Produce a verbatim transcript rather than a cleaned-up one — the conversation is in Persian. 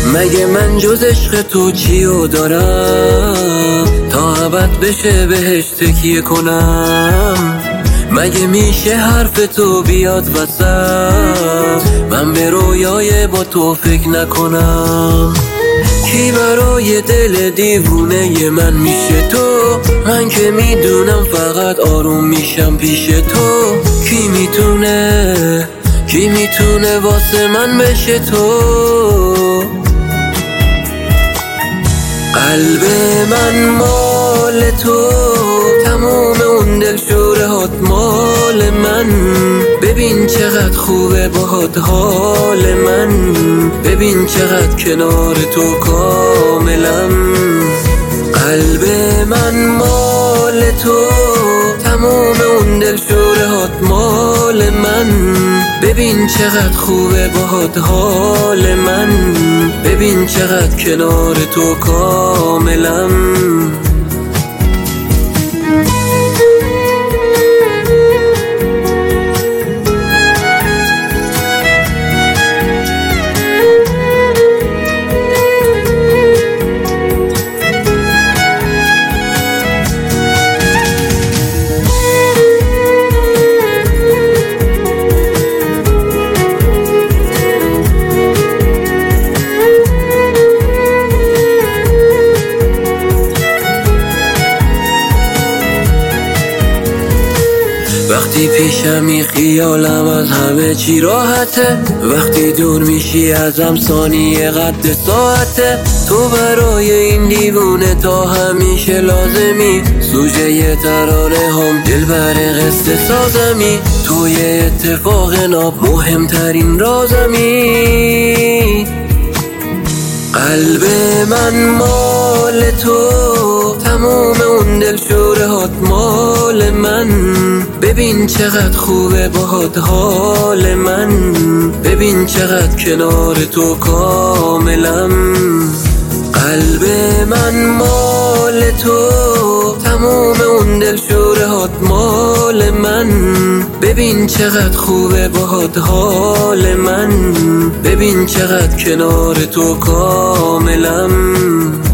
مگه من جز عشق تو چیو دارم تا ابد بشه بهش تکیه کنم؟ مگه میشه حرف تو بیاد وسط من به رویای با تو فکر نکنم؟ کی برای دل دیوونه من میشه تو؟ من که میدونم فقط آروم میشم پیش تو. کی میتونه کی میتونه واسه من بشه تو؟ قلب من مال تو، تمام اون دلشوره هات مال من. ببین چقدر خوبه باهات حال من، ببین چقدر کنار تو کاملم. قلب من مال تو، تمام اون دلشوره هات مال من. ببین چقدر خوبه باهات حال من، ببین چقدر کنار تو کاملم. وقتی پیشمی خیالم از همه چی راحته، وقتی دور میشی ازم ثانیه قد ساعته. تو برای این دیوونه تا همیشه لازمی، سوژه ی ترانه هم دلبر قصه سازمی. توی اتفاق ناب مهمترین رازمی. قلب من مال تو، تمام اون دلشوره هات مال من. ببین چقدر خوبه باهات حال من، ببین چقدر کنار تو کاملم. قلب من مال تو، تمام اون دلشوره هات مال من. ببین چقدر خوبه باهات حال من، ببین چقدر کنار تو کاملم.